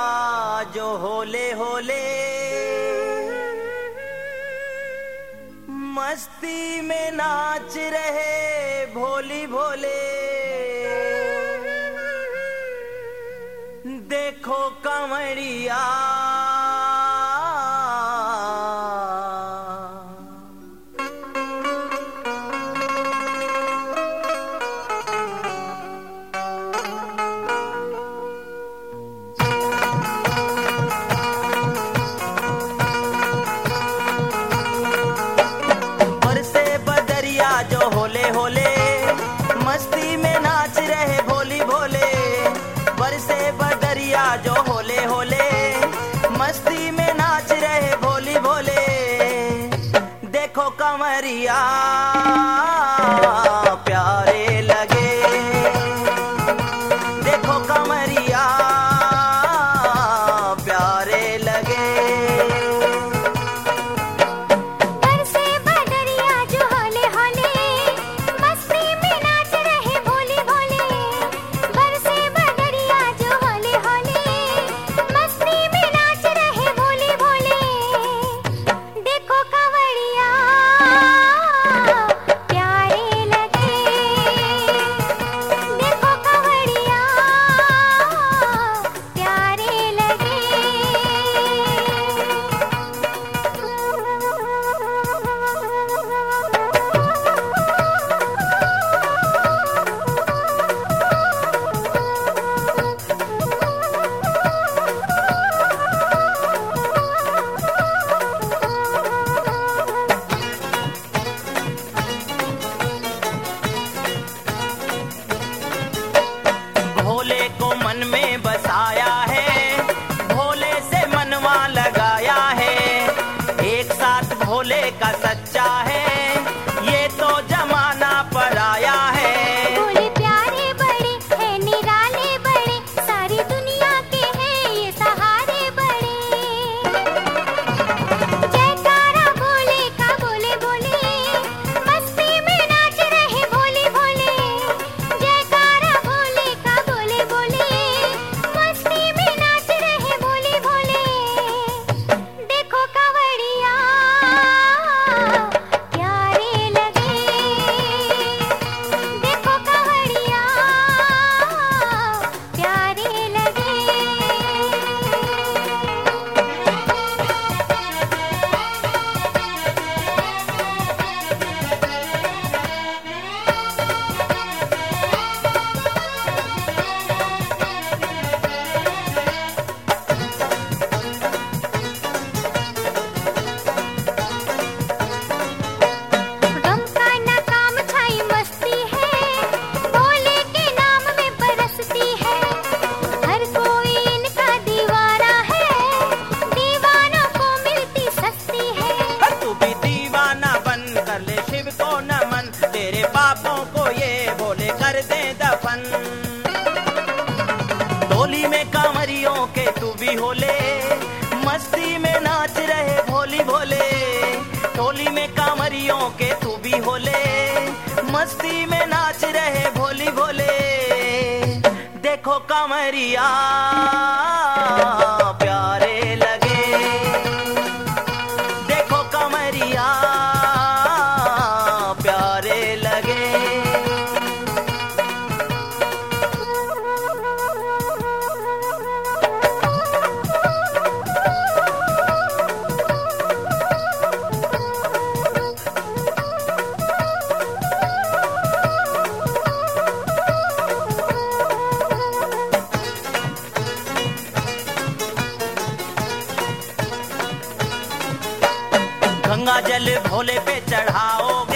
जो होले होले मस्ती में नाच रहे भोली भोले। देखो कंवरिया जो होले होले मस्ती में नाच रहे भोली भोले। बरसे बदरिया जो होले होले मस्ती में नाच रहे भोली भोले। देखो कंवरिया प्यारे लगे, देखो कंवरिया प्यारे लगे। भोले को मन में बसाया है, भोले से मनवा लगाया है। एक साथ भोले का सच्चा है, ये तो जमाना पर आया है। भोले प्यारे बड़े हैं, निराले बड़े, सारी दुनिया के हैं ये सहारे बड़े। जयकारा भोले का बोले बोले, मस्ती में नाच रहे भोले भोले। जयकारा भोले का बोले बोले, मस्ती में नाच रहे भोले भोले। देखो कंवरिया प्यारे लगे, देखो कंवरिया प्यारे लगे। गम का ना काम छाई मस्ती है, भोले के नाम में बरसती है। हर कोई इनका दीवाना है, दीवानों को मिलती सस्ती है। तू भी दीवाना बन कर ले शिव को नमन, तेरे पापों को ये भोले कर दे दफन। टोली में कांवरियों के तू भी होले, मस्ती में नाच रहे भोली भोले। टोली में कांवरियों के तू भी होले, मस्ती में नाच रहे भोली भोले। देखो कंवरिया प्यारे लगे, देखो कंवरिया प्यारे लगे। गंगा जल भोले पे चढ़ाओ,